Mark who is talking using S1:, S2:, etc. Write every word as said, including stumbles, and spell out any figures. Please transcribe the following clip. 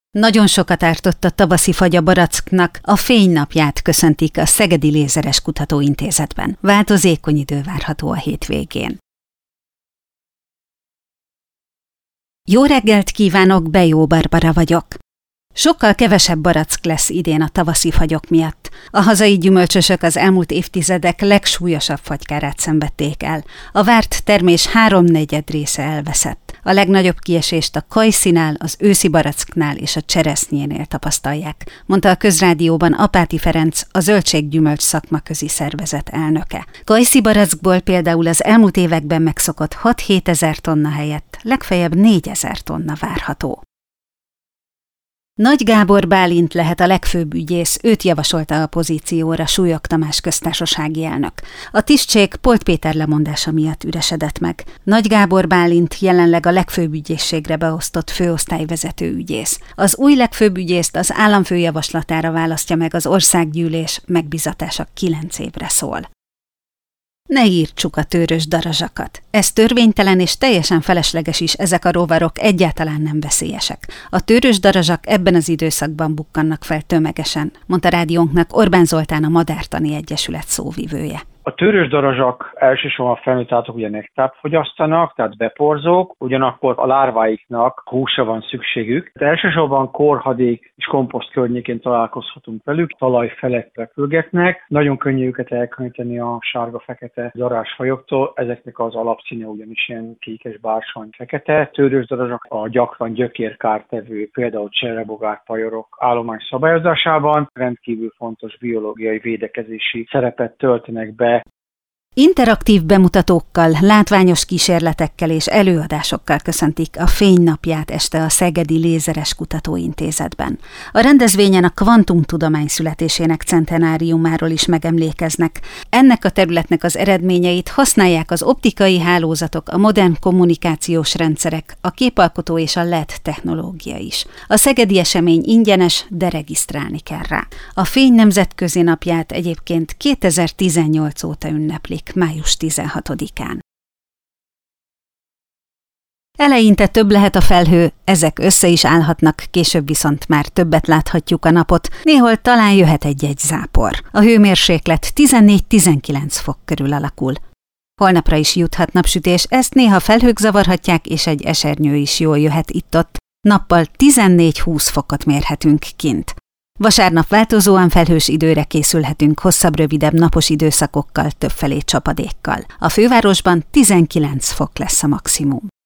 S1: Nagyon sokat ártott a tavaszi fagy a baracknak, a fénynapját köszöntik a Szegedi Lézeres Kutatóintézetben. Változékony idő várható a hétvégén. Jó reggelt kívánok, Bejó Barbara vagyok. Sokkal kevesebb barack lesz idén a tavaszi fagyok miatt. A hazai gyümölcsösök az elmúlt évtizedek legsúlyosabb fagykárát szenvedték el. A várt termés háromnegyed része elveszett. A legnagyobb kiesést a kajszinál, az őszi baracknál és a cseresznyénél tapasztalják, mondta a Közrádióban Apáti Ferenc, a Zöldséggyümölcs Szakmaközi Szervezet elnöke. Kajszi barackból például az elmúlt években megszokott hat-hét ezer tonna helyett legfeljebb négyezer tonna várható. Nagy Gábor Bálint lehet a legfőbb ügyész, őt javasolta a pozícióra Súlyog Tamás köztársasági elnök. A tisztség Polt Péter lemondása miatt üresedett meg. Nagy Gábor Bálint jelenleg a legfőbb ügyészségre beosztott főosztályvezető ügyész. Az új legfőbb ügyészt az államfő javaslatára választja meg az országgyűlés, megbízatása kilenc évre szól. Ne írtsuk a tőrös darazsakat. Ez törvénytelen és teljesen felesleges is, ezek a rovarok egyáltalán nem veszélyesek. A tőrös darazsak ebben az időszakban bukkannak fel tömegesen, mondta rádiónknak Orbán Zoltán, a Madártani Egyesület szóvivője.
S2: A tőrös darazsak elsősorban felnőtt állatok ugye nektárt fogyasztanak, tehát beporzók, ugyanakkor a lárváiknak húsra van szükségük. De elsősorban korhadék és komposzt környékén találkozhatunk velük, talaj felett repülgetnek. Nagyon könnyű őket elkülöníteni a sárga-fekete darázsfajoktól, ezeknek az alapszíne ugyanis ilyen kékes, bársony, fekete. Tőrös darazsak a gyakran gyökérkártevő, például cserrebogár, pajorok állomány szabályozásában rendkívül fontos biológiai védekezési szerepet töltenek be.
S1: Interaktív bemutatókkal, látványos kísérletekkel és előadásokkal köszöntik a fénynapját este a Szegedi Lézeres Kutatóintézetben. A rendezvényen a kvantumtudomány születésének centenáriumáról is megemlékeznek. Ennek a területnek az eredményeit használják az optikai hálózatok, a modern kommunikációs rendszerek, a képalkotó és a led technológia is. A szegedi esemény ingyenes, de regisztrálni kell rá. A Fény nemzetközi napját egyébként kétezer-tizennyolc óta ünneplik, május tizenhatodikán. Eleinte több lehet a felhő, ezek össze is állhatnak, később viszont már többet láthatjuk a napot, néhol talán jöhet egy-egy zápor. A hőmérséklet tizennégy-tizenkilenc fok körül alakul. Holnapra is juthat napsütés, ezt néha felhők zavarhatják, és egy esernyő is jól jöhet itt-ott. Nappal tizennégy-húsz fokot mérhetünk kint. Vasárnap változóan felhős időre készülhetünk hosszabb, rövidebb napos időszakokkal, többfelé csapadékkal. A fővárosban tizenkilenc fok lesz a maximum.